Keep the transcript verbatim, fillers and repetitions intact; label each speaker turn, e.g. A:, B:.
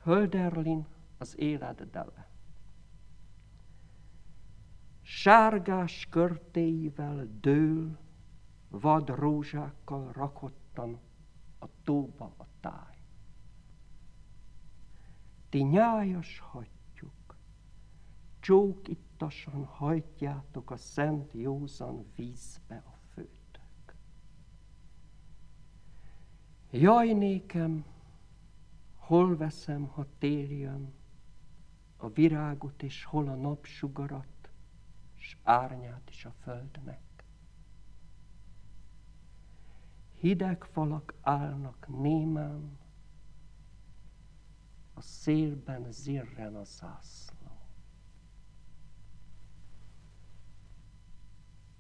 A: Hölderlin az élet dele. Sárgás körtéivel dől, vad rózsákkal rakottan a tóba a táj. Ti nyájas hattyúk, csókittasan hajtjátok a szent józan vízbe a főtök. Jaj nékem, hol veszem, ha tél jön, a virágot és hol a napsugarat, s árnyát is a földnek. Hideg falak állnak némán, a szélben zirren a zászló.